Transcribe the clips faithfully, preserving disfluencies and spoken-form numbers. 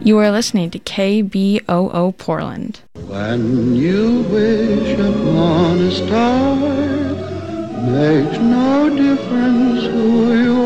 You are listening to K B O O Portland. When you wish upon a star, makes no difference who you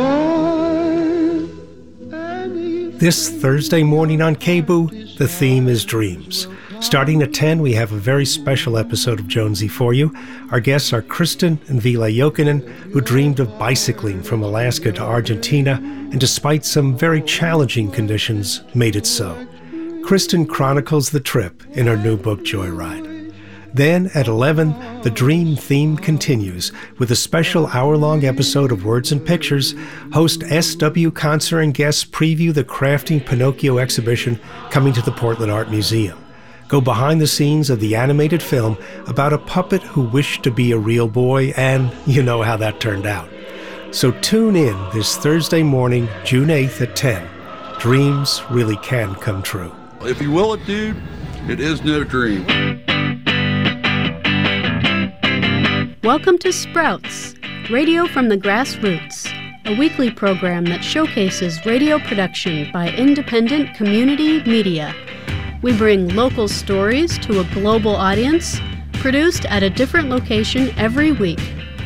are. Any This Thursday morning on K B O O, the theme is dreams. Starting at ten, we have a very special episode of Jonesy for you. Our guests are Kristen and Ville Jokinen, who dreamed of bicycling from Alaska to Argentina, and despite some very challenging conditions, made it so. Kristen chronicles the trip in her new book, Joyride. Then, at eleven, the dream theme continues with a special hour-long episode of Words and Pictures. Host S W Concert and guests preview the Crafting Pinocchio exhibition coming to the Portland Art Museum. Go behind the scenes of the animated film about a puppet who wished to be a real boy, and you know how that turned out. So tune in this Thursday morning, June eighth at ten. Dreams really can come true. If you will it, dude, it is no dream. Welcome to Sprouts, Radio from the Grassroots, a weekly program that showcases radio production by independent community media. We bring local stories to a global audience, produced at a different location every week.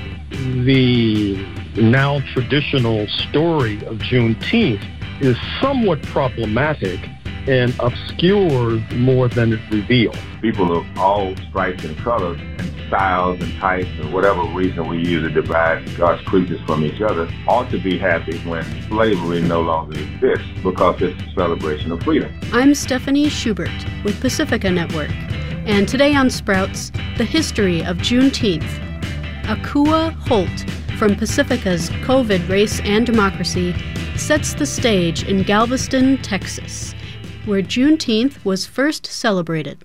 The now traditional story of Juneteenth is somewhat problematic and obscures more than it reveals. People of all stripes and colors and styles and types and whatever reason we use to divide God's creatures from each other ought to be happy when slavery no longer exists, because it's a celebration of freedom. I'm Stephanie Schubert with Pacifica Network, and today on Sprouts, the history of Juneteenth. Akua Holt from Pacifica's COVID Race and Democracy sets the stage in Galveston, Texas, where Juneteenth was first celebrated.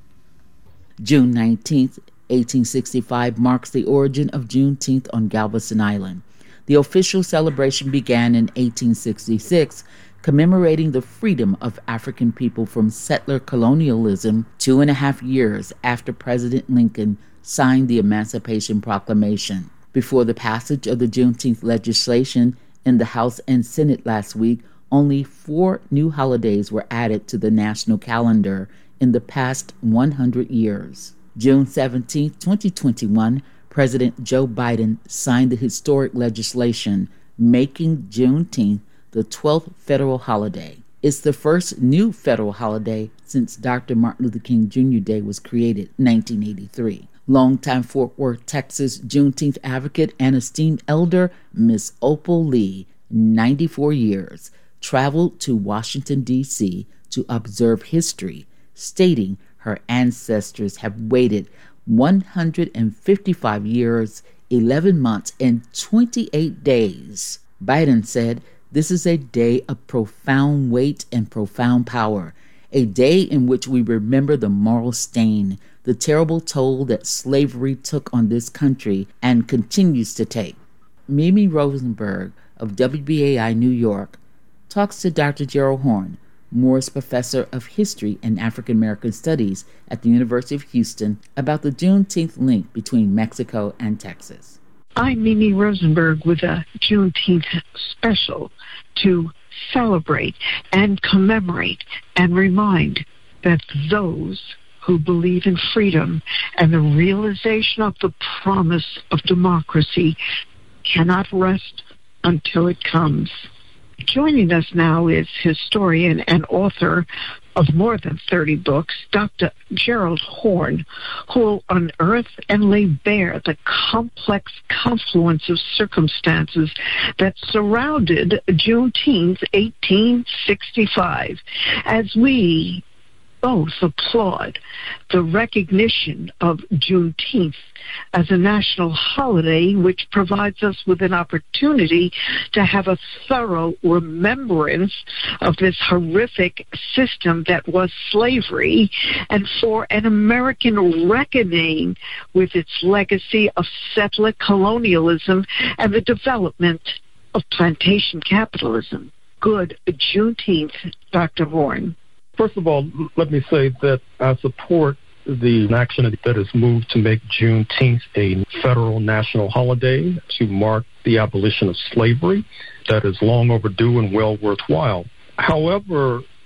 June nineteenth, eighteen sixty-five marks the origin of Juneteenth on Galveston Island. The official celebration began in eighteen sixty-six, commemorating the freedom of African people from settler colonialism two and a half years after President Lincoln signed the Emancipation Proclamation. Before the passage of the Juneteenth legislation in the House and Senate last week, only four new holidays were added to the national calendar in the past one hundred years. June seventeenth, twenty twenty-one, President Joe Biden signed the historic legislation making Juneteenth the twelfth federal holiday. It's the first new federal holiday since Doctor Martin Luther King Junior Day was created in nineteen eighty-three. Longtime Fort Worth, Texas Juneteenth advocate and esteemed elder Miss Opal Lee, ninety-four years, traveled to Washington, D C to observe history, stating her ancestors have waited one hundred fifty-five years, eleven months, and twenty-eight days. Biden said, "This is a day of profound weight and profound power, a day in which we remember the moral stain, the terrible toll that slavery took on this country and continues to take." Mimi Rosenberg of W B A I New York talks to Doctor Gerald Horne, Morris Professor of History and African American Studies at the University of Houston, about the Juneteenth link between Mexico and Texas. I'm Mimi Rosenberg with a Juneteenth special to celebrate and commemorate and remind that those who believe in freedom and the realization of the promise of democracy cannot rest until it comes. Joining us now is historian and author of more than thirty books, Doctor Gerald Horne, who will unearth and lay bare the complex confluence of circumstances that surrounded Juneteenth eighteen sixty-five. As we both applaud the recognition of Juneteenth as a national holiday, which provides us with an opportunity to have a thorough remembrance of this horrific system that was slavery, and for an American reckoning with its legacy of settler colonialism and the development of plantation capitalism. Good Juneteenth, Doctor Horne. First of all, let me say that I support the action that has moved to make Juneteenth a federal national holiday to mark the abolition of slavery. That is long overdue and well worthwhile. However,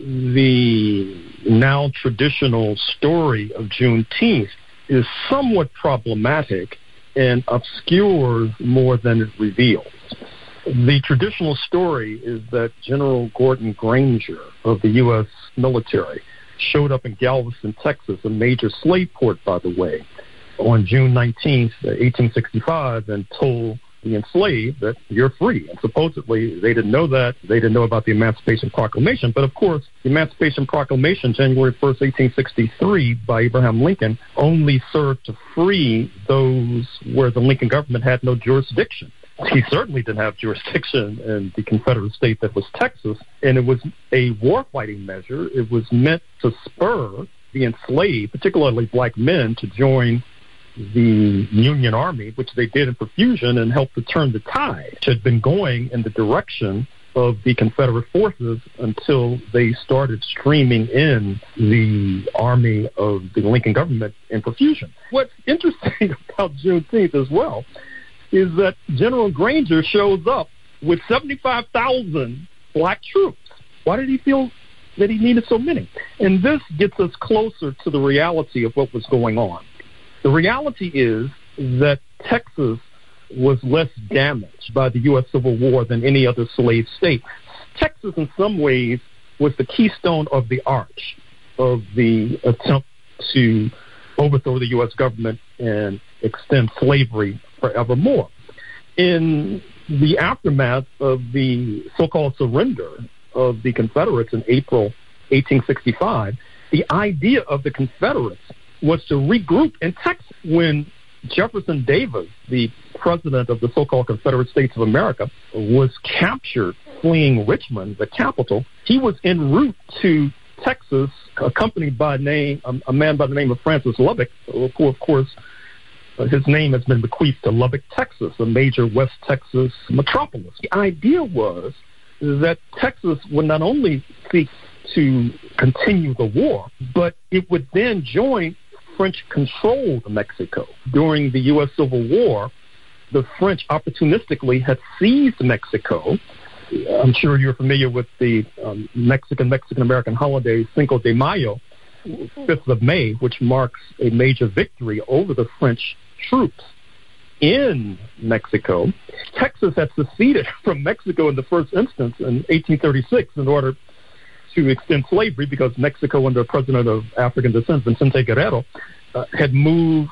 the now traditional story of Juneteenth is somewhat problematic and obscures more than it reveals. The traditional story is that General Gordon Granger of the U S military showed up in Galveston, Texas, a major slave port, by the way, on June nineteenth, eighteen sixty-five, and told the enslaved that you're free. And supposedly they didn't know that. They didn't know about the Emancipation Proclamation. But of course, the Emancipation Proclamation, January first, eighteen sixty-three, by Abraham Lincoln, only served to free those where the Lincoln government had no jurisdiction. He certainly didn't have jurisdiction in the Confederate state that was Texas, and it was a war-fighting measure. It was meant to spur the enslaved, particularly black men, to join the Union Army, which they did in profusion, and helped to turn the tide, which had been going in the direction of the Confederate forces until they started streaming in the army of the Lincoln government in profusion. What's interesting about Juneteenth as well is that General Granger shows up with seventy-five thousand black troops. Why did he feel that he needed so many? And this gets us closer to the reality of what was going on. The reality is that Texas was less damaged by the U S Civil War than any other slave state. Texas, in some ways, was the keystone of the arch of the attempt to overthrow the U S government and extend slavery forevermore. In the aftermath of the so-called surrender of the Confederates in April eighteen sixty-five, the idea of the Confederates was to regroup in Texas. When Jefferson Davis, the president of the so-called Confederate States of America, was captured fleeing Richmond, the capital, he was en route to Texas, accompanied by a, name, a, a man by the name of Francis Lubbock, who, of course, uh, his name has been bequeathed to Lubbock, Texas, a major West Texas metropolis. The idea was that Texas would not only seek to continue the war, but it would then join French-controlled Mexico. During the U S Civil War, the French opportunistically had seized Mexico. I'm sure you're familiar with the um, Mexican, Mexican-American holiday Cinco de Mayo, fifth of May, which marks a major victory over the French troops in Mexico. Texas had seceded from Mexico in the first instance in eighteen thirty-six in order to extend slavery, because Mexico, under a president of African descent, Vicente Guerrero, uh, had moved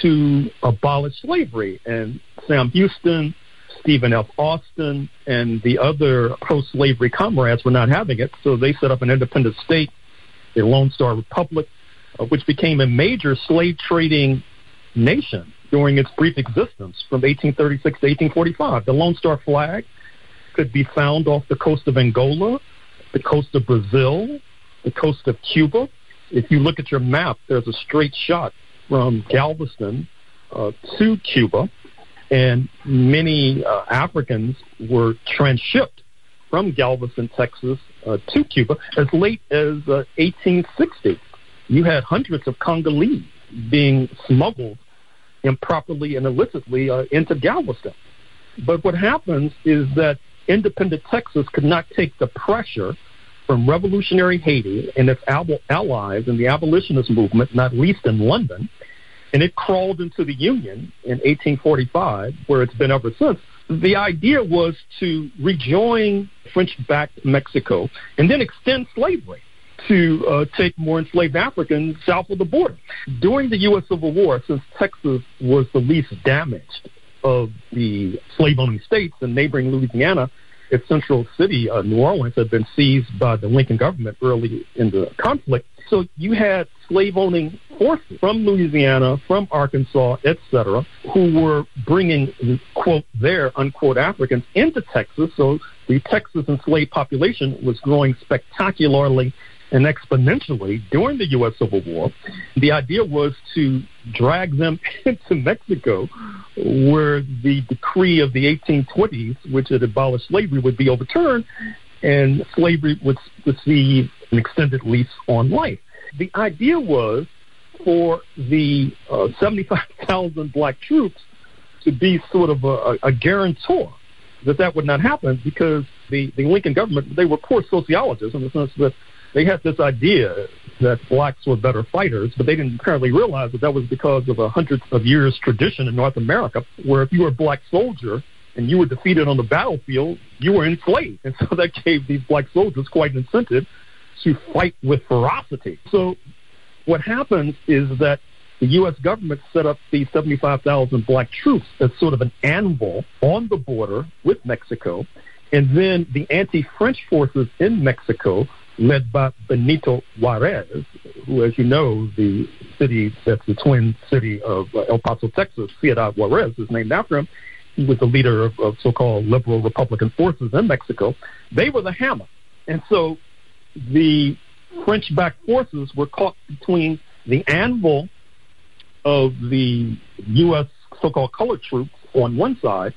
to abolish slavery. And Sam Houston, Stephen F. Austin, and the other pro-slavery comrades were not having it, so they set up an independent state, the Lone Star Republic, uh, which became a major slave-trading nation during its brief existence from eighteen thirty-six to eighteen forty-five. The Lone Star flag could be found off the coast of Angola, the coast of Brazil, the coast of Cuba. If you look at your map, there's a straight shot from Galveston uh, to Cuba, and many uh, Africans were transshipped from Galveston, Texas, uh, to Cuba as late as uh, eighteen sixty. You had hundreds of Congolese being smuggled improperly and illicitly uh, into Galveston. But what happens is that independent Texas could not take the pressure from revolutionary Haiti and its allies in the abolitionist movement, not least in London, and it crawled into the Union in eighteen forty-five, where it's been ever since. The idea was to rejoin French-backed Mexico and then extend slavery to uh, take more enslaved Africans south of the border. During the U S Civil War, since Texas was the least damaged of the slave-owning states, and neighboring Louisiana, its central city, uh, New Orleans, had been seized by the Lincoln government early in the conflict. So you had slave-owning forces from Louisiana, from Arkansas, et cetera, who were bringing, quote, their, unquote, Africans into Texas. So the Texas enslaved population was growing spectacularly and exponentially during the U S Civil War. The idea was to drag them into Mexico, where the decree of the eighteen twenties, which had abolished slavery, would be overturned, and slavery would receive an extended lease on life. The idea was for the uh, seventy-five thousand black troops to be sort of a, a guarantor that that would not happen, because the, the Lincoln government, they were poor sociologists in the sense that they had this idea that blacks were better fighters, but they didn't apparently realize that that was because of a hundreds of years tradition in North America, where if you were a black soldier and you were defeated on the battlefield, you were enslaved. And so that gave these black soldiers quite an incentive to fight with ferocity. So what happens is that the U S government set up these seventy-five thousand black troops as sort of an anvil on the border with Mexico. And then the anti-French forces in Mexico, led by Benito Juarez, who, as you know, the city that's the twin city of uh, El Paso, Texas, Ciudad Juarez, is named after him. He was the leader of, of so-called liberal Republican forces in Mexico. They were the hammer. And so the French-backed forces were caught between the anvil of the U S so-called colored troops on one side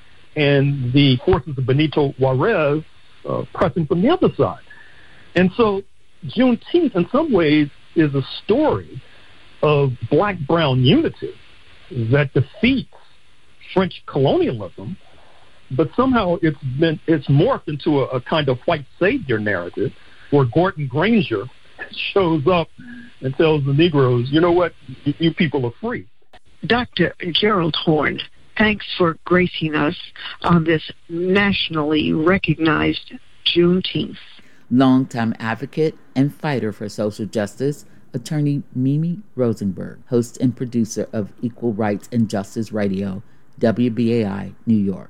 and the forces of Benito Juarez uh, pressing from the other side. And so Juneteenth, in some ways, is a story of black-brown unity that defeats French colonialism, but somehow it's been it's morphed into a, a kind of white savior narrative where Gordon Granger shows up and tells the Negroes, you know what, you, you people are free. Doctor Gerald Horne, thanks for gracing us on this nationally recognized Juneteenth. Longtime advocate and fighter for social justice, attorney Mimi Rosenberg, host and producer of Equal Rights and Justice Radio, W B A I, New York.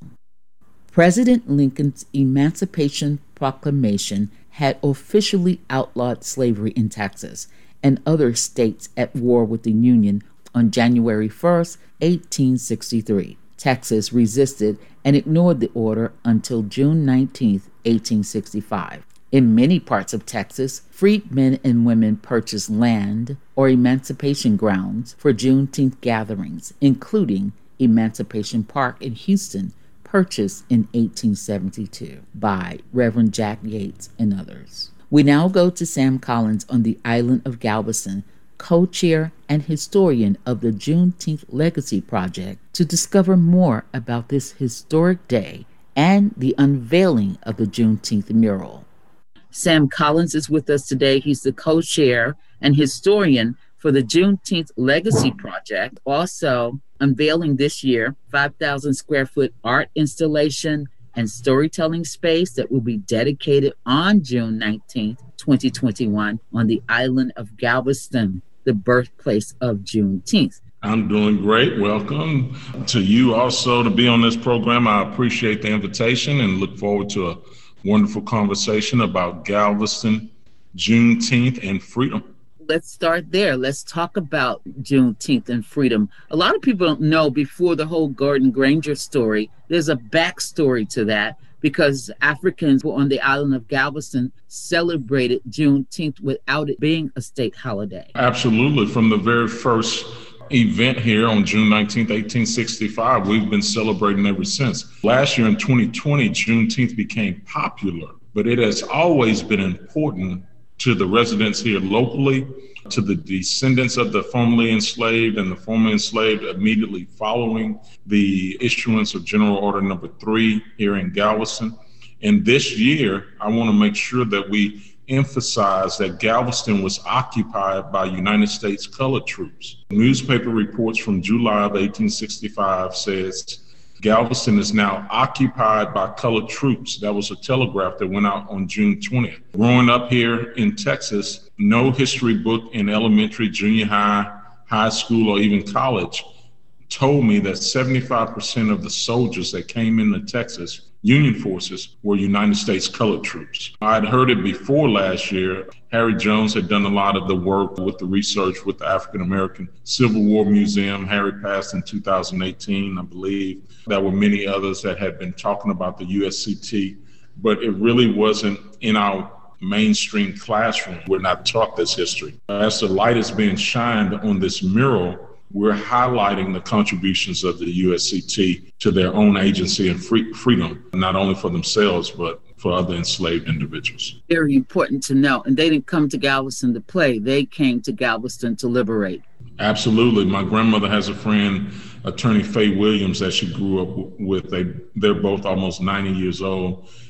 President Lincoln's Emancipation Proclamation had officially outlawed slavery in Texas and other states at war with the Union on January first, eighteen sixty-three. Texas resisted and ignored the order until June nineteenth, eighteen sixty-five. In many parts of Texas, freed men and women purchased land or emancipation grounds for Juneteenth gatherings, including Emancipation Park in Houston, purchased in eighteen seventy-two by Reverend Jack Yates and others. We now go to Sam Collins on the island of Galveston, co-chair and historian of the Juneteenth Legacy Project, to discover more about this historic day and the unveiling of the Juneteenth mural. Sam Collins is with us today. He's the co-chair and historian for the Juneteenth Legacy Project, also unveiling this year five thousand square foot art installation and storytelling space that will be dedicated on June nineteenth, twenty twenty-one on the island of Galveston, the birthplace of Juneteenth. I'm doing great. Welcome to you also to be on this program. I appreciate the invitation and look forward to a wonderful conversation about Galveston, Juneteenth, and freedom. Let's start there. Let's talk about Juneteenth and freedom. A lot of people don't know, before the whole Gordon Granger story, there's a backstory to that, because Africans on the island of Galveston celebrated Juneteenth without it being a state holiday. Absolutely. From the very first event here on June nineteenth, eighteen sixty-five, we've been celebrating ever since. Last year in twenty twenty, Juneteenth became popular, but it has always been important to the residents here locally, to the descendants of the formerly enslaved and the formerly enslaved immediately following the issuance of General Order Number Three here in Galveston. And this year, I want to make sure that we emphasize that Galveston was occupied by United States colored troops. Newspaper reports from July of eighteen sixty-five says Galveston is now occupied by colored troops. That was a telegraph that went out on June twentieth. Growing up here in Texas, no history book in elementary, junior high, high school, or even college told me that seventy-five percent of the soldiers that came into Texas, Union forces, were United States colored troops. I'd heard it before last year. Harry Jones had done a lot of the work with the research with the African American Civil War Museum. Harry passed in two thousand eighteen, I believe. There were many others that had been talking about the U S C T, but it really wasn't in our mainstream classroom. We're not taught this history. As the light is being shined on this mural, we're highlighting the contributions of the U S C T to their own agency and free, freedom, not only for themselves, but for other enslaved individuals. Very important to know. And they didn't come to Galveston to play. They came to Galveston to liberate. Absolutely. My grandmother has a friend, attorney Faye Williams, that she grew up with. They, they're both almost ninety years old.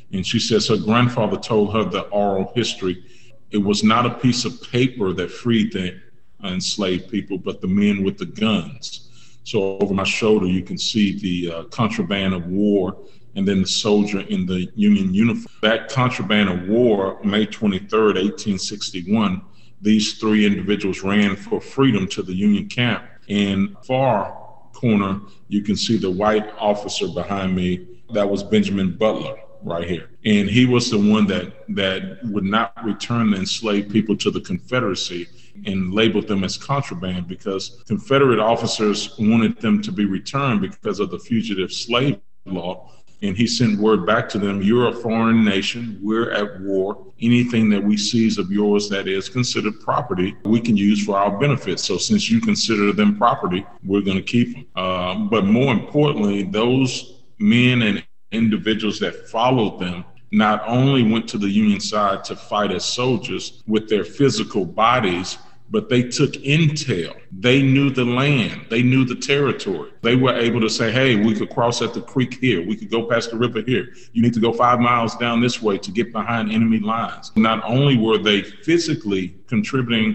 And she says her grandfather told her the oral history. It was not a piece of paper that freed the enslaved people, but the men with the guns. So over my shoulder, you can see the uh, contraband of war and then the soldier in the Union uniform. That contraband of war, May twenty-third, eighteen sixty-one, these three individuals ran for freedom to the Union camp. In far corner, you can see the white officer behind me. That was Benjamin Butler right here. And he was the one that, that would not return the enslaved people to the Confederacy and labeled them as contraband because Confederate officers wanted them to be returned because of the fugitive slave law. And he sent word back to them, you're a foreign nation, we're at war. Anything that we seize of yours that is considered property, we can use for our benefit. So since you consider them property, we're going to keep them. Uh, but more importantly, those men and individuals that followed them not only went to the Union side to fight as soldiers with their physical bodies, but they took intel. They knew the land. They knew the territory. They were able to say, hey, we could cross at the creek here. We could go past the river here. You need to go five miles down this way to get behind enemy lines. Not only were they physically contributing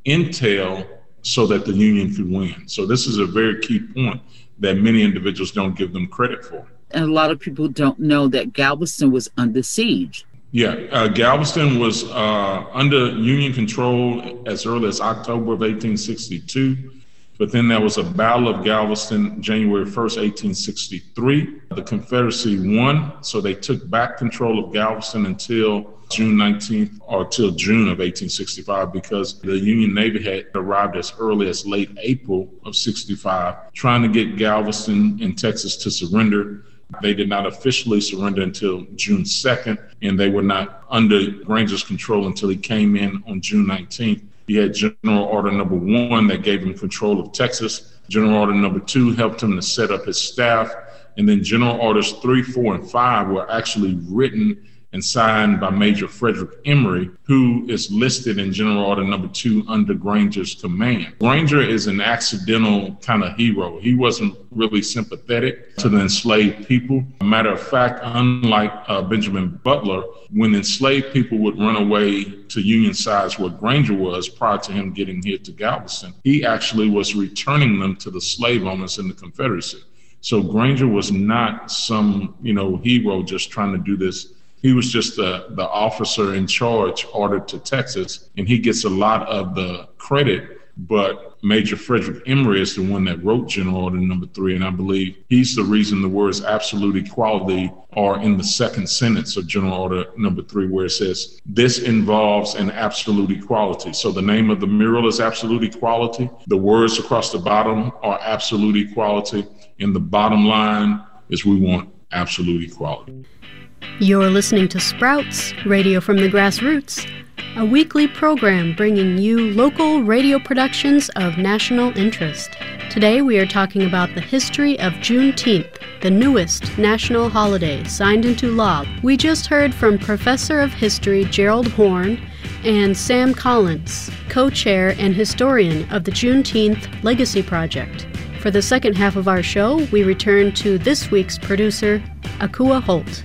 intel so that the Union could win. So this is a very key point that many individuals don't give them credit for. And a lot of people don't know that Galveston was under siege. Yeah, uh, Galveston was uh, under Union control as early as October of eighteen sixty-two. But then there was a Battle of Galveston, January first, eighteen sixty-three. The Confederacy won, so they took back control of Galveston until June nineteenth or till June of eighteen sixty-five, because the Union Navy had arrived as early as late April of sixty-five, trying to get Galveston in Texas to surrender. They did not officially surrender until June second, and they were not under Granger's control until he came in on June nineteenth. He had General Order Number One that gave him control of Texas. General Order Number Two helped him to set up his staff. And then General Orders Three, Four, and Five were actually written and signed by Major Frederick Emory, who is listed in General Order Number Two under Granger's command. Granger is an accidental kind of hero. He wasn't really sympathetic to the enslaved people. Matter of fact, unlike uh, Benjamin Butler, when enslaved people would run away to Union sides where Granger was prior to him getting here to Galveston, he actually was returning them to the slave owners in the Confederacy. So Granger was not some, you know, hero just trying to do this. He was just the, the officer in charge ordered to Texas, and he gets a lot of the credit, but Major Frederick Emory is the one that wrote General Order Number Three, and I believe he's the reason the words absolute equality are in the second sentence of General Order Number Three, where it says, this involves an absolute equality. So the name of the mural is absolute equality. The words across the bottom are absolute equality, and the bottom line is we want absolute equality. You're listening to Sprouts, Radio from the Grassroots, a weekly program bringing you local radio productions of national interest. Today we are talking about the history of Juneteenth, the newest national holiday signed into law. We just heard from Professor of History Gerald Horn and Sam Collins, co-chair and historian of the Juneteenth Legacy Project. For the second half of our show, we return to this week's producer, Akua Holt.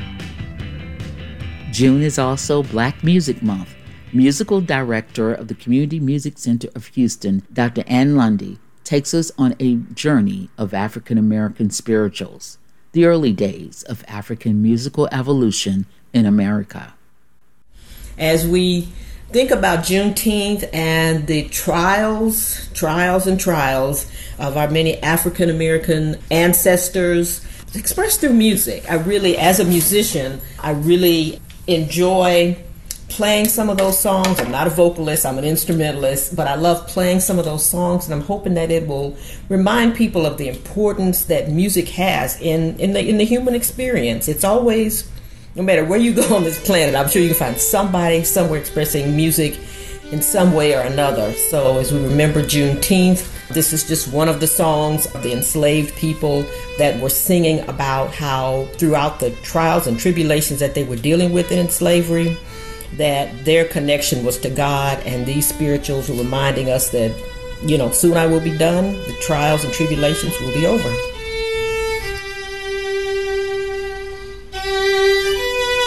June is also Black Music Month. Musical director of the Community Music Center of Houston, Doctor Ann Lundy, takes us on a journey of African American spirituals, the early days of African musical evolution in America. As we think about Juneteenth and the trials, trials and trials of our many African American ancestors expressed through music, I really, as a musician, I really enjoy playing some of those songs. I'm not a vocalist, I'm an instrumentalist, but I love playing some of those songs, and I'm hoping that it will remind people of the importance that music has in, in, the, in the human experience. It's always, no matter where you go on this planet, I'm sure you can find somebody somewhere expressing music in some way or another. So as we remember Juneteenth, this is just one of the songs of the enslaved people that were singing about how throughout the trials and tribulations that they were dealing with in slavery, that their connection was to God, and these spirituals were reminding us that, you know, soon I will be done, the trials and tribulations will be over.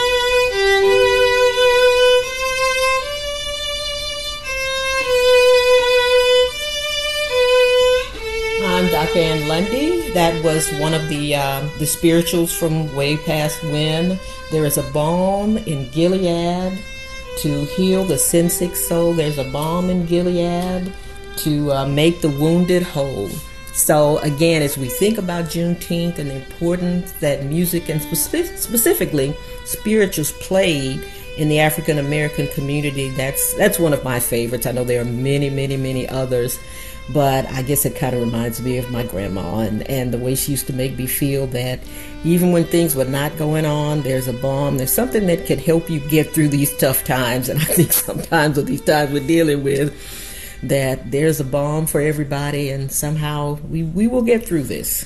that was one of the uh, the spirituals from way past when. There is a balm in Gilead to heal the sin-sick soul. There's a balm in Gilead to uh, make the wounded whole. So again, as we think about Juneteenth and the importance that music and specific, specifically spirituals played in the African American community, that's that's one of my favorites. I know there are many, many, many others, but I guess it kind of reminds me of my grandma and, and the way she used to make me feel that even when things were not going on, there's a balm, there's something that can help you get through these tough times. And I think sometimes with these times we're dealing with, that there's a balm for everybody, and somehow we, we will get through this.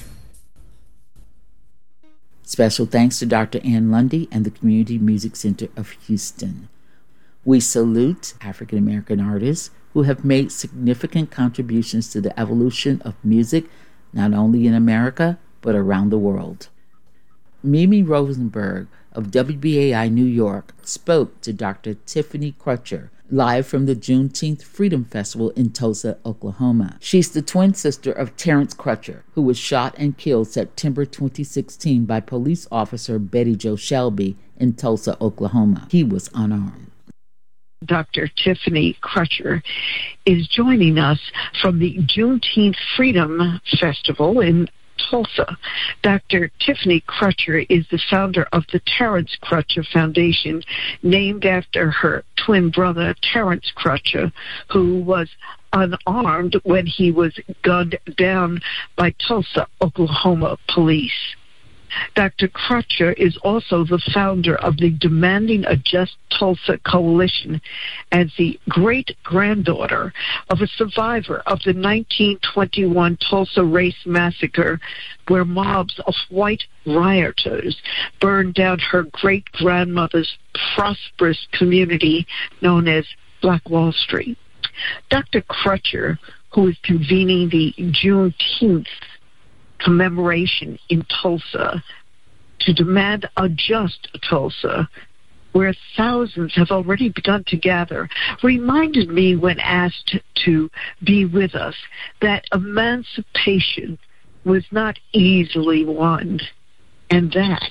Special thanks to Doctor Ann Lundy and the Community Music Center of Houston. We salute African American artists who have made significant contributions to the evolution of music, not only in America, but around the world. Mimi Rosenberg of W B A I New York spoke to Doctor Tiffany Crutcher, live from the Juneteenth Freedom Festival in Tulsa, Oklahoma. She's the twin sister of Terrence Crutcher, who was shot and killed September twenty sixteen by police officer Betty Jo Shelby in Tulsa, Oklahoma. He was unarmed. Doctor Tiffany Crutcher is joining us from the Juneteenth Freedom Festival in Tulsa. Doctor Tiffany Crutcher is the founder of the Terrence Crutcher Foundation, named after her twin brother, Terrence Crutcher, who was unarmed when he was gunned down by Tulsa, Oklahoma police. Doctor Crutcher is also the founder of the Demanding a Just Tulsa Coalition and the great-granddaughter of a survivor of the nineteen twenty-one Tulsa Race Massacre, where mobs of white rioters burned down her great-grandmother's prosperous community known as Black Wall Street. Doctor Crutcher, who is convening the Juneteenth commemoration in Tulsa to demand a just Tulsa, where thousands have already begun to gather, reminded me when asked to be with us that emancipation was not easily won, and that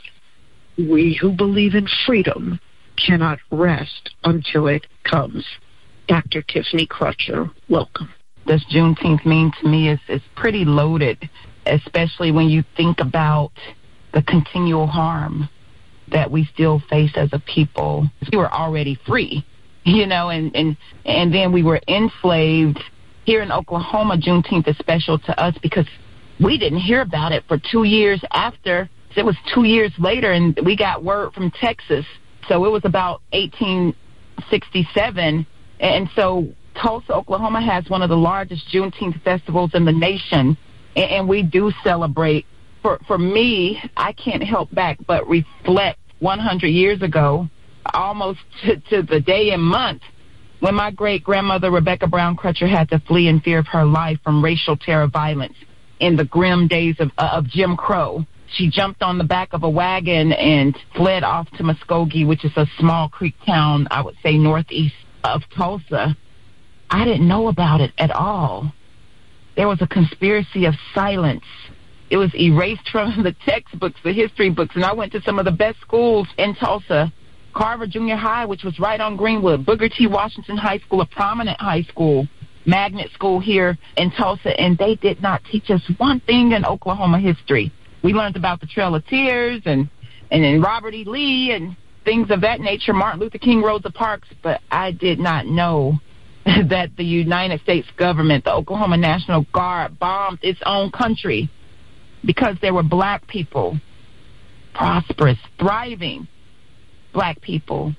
we who believe in freedom cannot rest until it comes. Doctor Tiffany Crutcher, welcome. This Juneteenth mean to me is, is pretty loaded, especially when you think about the continual harm that we still face as a people. We were already free, you know, and, and, and then we were enslaved. Here in Oklahoma, Juneteenth is special to us because we didn't hear about it for two years after. It was two years later, and we got word from Texas. So it was about eighteen sixty-seven, and so Tulsa, Oklahoma has one of the largest Juneteenth festivals in the nation, and we do celebrate. For for me, I can't help back but reflect one hundred years ago, almost to, to the day and month, when my great-grandmother Rebecca Brown Crutcher had to flee in fear of her life from racial terror violence in the grim days of, uh, of Jim Crow. She jumped on the back of a wagon and fled off to Muskogee, which is a small creek town, I would say northeast of Tulsa. I didn't know about it at all. There was a conspiracy of silence. It was erased from the textbooks, the history books, and I went to some of the best schools in Tulsa. Carver Junior High, which was right on Greenwood, Booker T. Washington High School, a prominent high school, magnet school here in Tulsa, and they did not teach us one thing in Oklahoma history. We learned about the Trail of Tears and, and, and Robert E. Lee and things of that nature, Martin Luther King, Rosa Parks, but I did not know that the United States government, the Oklahoma National Guard, bombed its own country because there were black people, prosperous, thriving black people,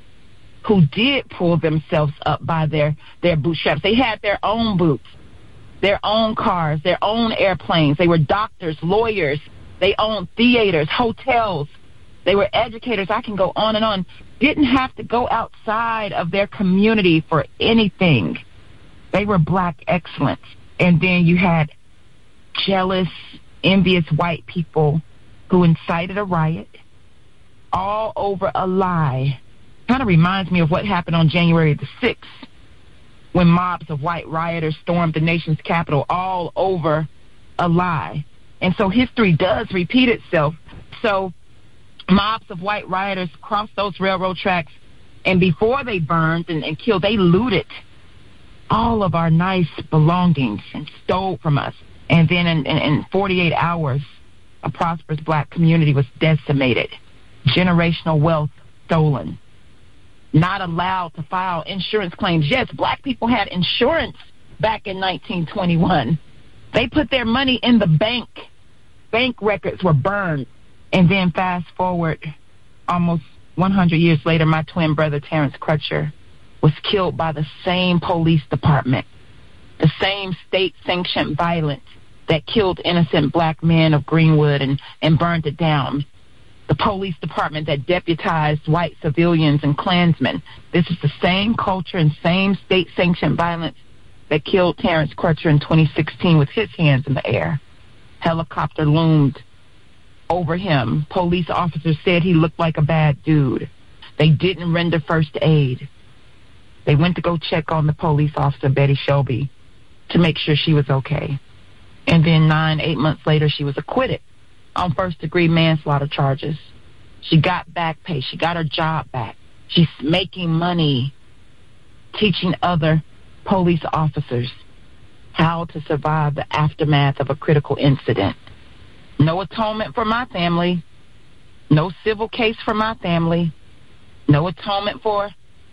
who did pull themselves up by their, their bootstraps. They had their own boots, their own cars, their own airplanes. They were doctors, lawyers. They owned theaters, hotels. They were educators. I can go on and on. Didn't have to go outside of their community for anything. They were black excellence. And then you had jealous, envious white people who incited a riot all over a lie. Kind of reminds me of what happened on January the sixth, when mobs of white rioters stormed the nation's capital all over a lie. And so history does repeat itself. So mobs of white rioters crossed those railroad tracks, and before they burned and, and killed, they looted all of our nice belongings and stole from us. And then in, in, in forty-eight hours, a prosperous black community was decimated. Generational wealth stolen. Not allowed to file insurance claims. Yes, black people had insurance back in nineteen twenty-one. They put their money in the bank. Bank records were burned. And then fast forward almost one hundred years later, my twin brother, Terrence Crutcher, was killed by the same police department, the same state-sanctioned violence that killed innocent black men of Greenwood and, and burned it down. The police department that deputized white civilians and Klansmen. This is the same culture and same state-sanctioned violence that killed Terrence Crutcher in twenty sixteen with his hands in the air. Helicopter loomed over him. Police officers said he looked like a bad dude. They didn't render first aid. They went to go check on the police officer, Betty Shelby, to make sure she was okay. And then nine, eight months later, she was acquitted on first-degree manslaughter charges. She got back pay. She got her job back. She's making money teaching other police officers how to survive the aftermath of a critical incident. No atonement for my family. No civil case for my family. No atonement for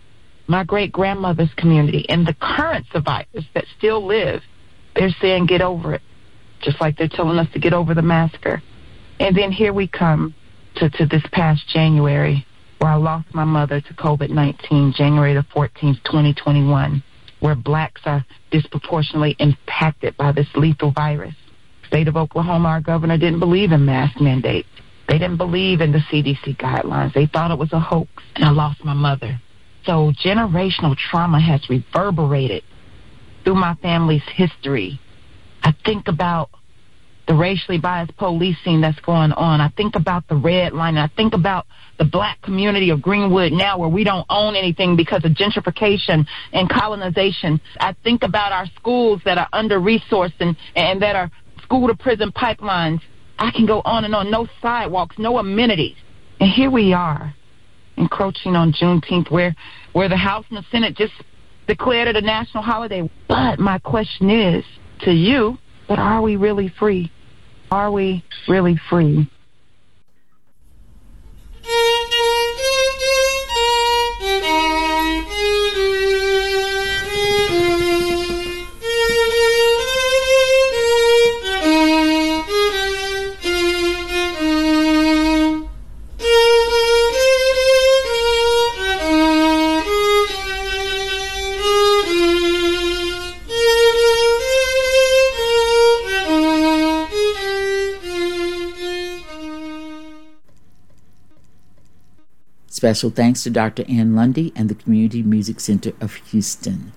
my great-grandmother's community. And the current survivors that still live, they're saying get over it, just like they're telling us to get over the massacre. And then here we come to, to this past January, where I lost my mother to COVID nineteen, January the fourteenth, twenty twenty-one, where blacks are disproportionately impacted by this lethal virus. State of Oklahoma, our governor didn't believe in mask mandates. They didn't believe in the C D C guidelines. They thought it was a hoax, and I lost my mother. So generational trauma has reverberated through my family's history. I think about the racially biased policing that's going on. I think about the red line. I think about the black community of Greenwood now, where we don't own anything because of gentrification and colonization. I think about our schools that are under-resourced and, and that are school-to-prison pipelines. I can go on and on. No sidewalks, no amenities. And here we are, encroaching on Juneteenth, where, where the House and the Senate just declared it a national holiday. But my question is to you, but are we really free? Are we really free? Special thanks to Doctor Ann Lundy and the Community Music Center of Houston.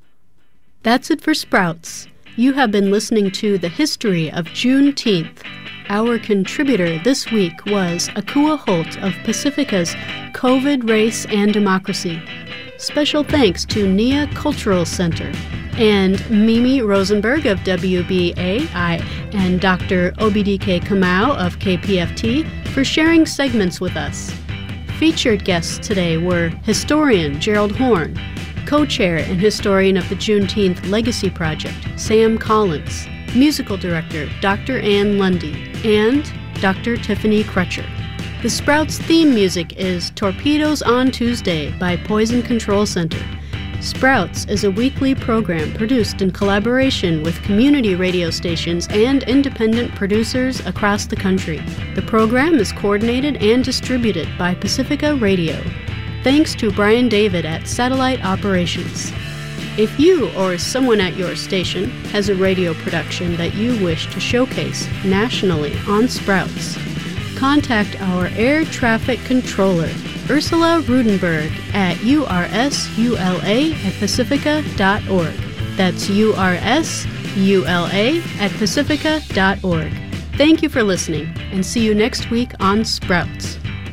That's it for Sprouts. You have been listening to The History of Juneteenth. Our contributor this week was Akua Holt of Pacifica's COVID, Race, and Democracy. Special thanks to Nia Cultural Center and Mimi Rosenberg of W B A I and Doctor Obidike Kamau of K P F T for sharing segments with us. Featured guests today were historian Gerald Horn, co-chair and historian of the Juneteenth Legacy Project, Sam Collins, musical director Doctor Ann Lundy, and Doctor Tiffany Crutcher. The Sprouts theme music is Torpedoes on Tuesday by Poison Control Center. Sprouts is a weekly program produced in collaboration with community radio stations and independent producers across the country. The program is coordinated and distributed by Pacifica Radio. Thanks to Brian David at Satellite Operations. If you or someone at your station has a radio production that you wish to showcase nationally on Sprouts, contact our air traffic controller, Ursula Rudenberg, at U R S U L A at pacifica dot org. That's U R S U L A at pacifica dot org. Thank you for listening, and see you next week on Sprouts.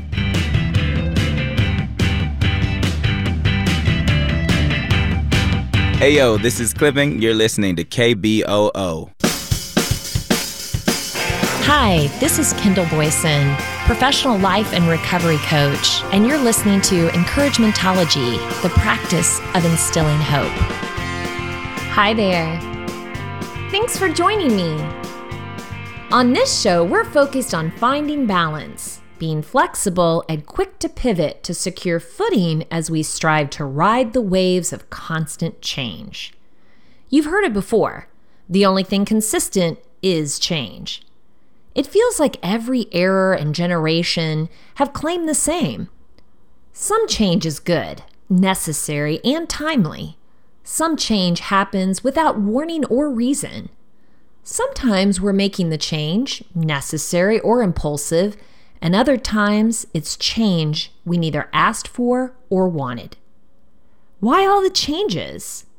Hey yo, this is Clipping. You're listening to K B O O. Hi, this is Kendall Boyson, professional life and recovery coach, and you're listening to Encouragementology, the practice of instilling hope. Hi there. Thanks for joining me. On this show, we're focused on finding balance, being flexible and quick to pivot to secure footing as we strive to ride the waves of constant change. You've heard it before. The only thing consistent is change. It feels like every era and generation have claimed the same. Some change is good, necessary, and timely. Some change happens without warning or reason. Sometimes we're making the change, necessary or impulsive, and other times it's change we neither asked for or wanted. Why all the changes?